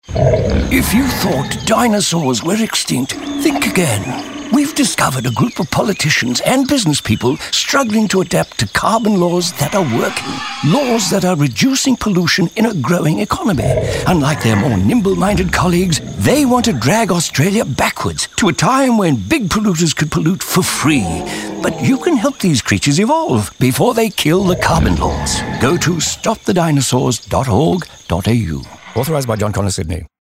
If you thought dinosaurs were extinct, think again. We've discovered a group of politicians and business people struggling to adapt to carbon laws that are working. Laws that are reducing pollution in a growing economy. Unlike their more nimble-minded colleagues, they want to drag Australia backwards to a time when big polluters could pollute for free. But you can help these creatures evolve before they kill the carbon laws. Go to stopthedinosaurs.org.au. Authorised by John Connor, Sydney.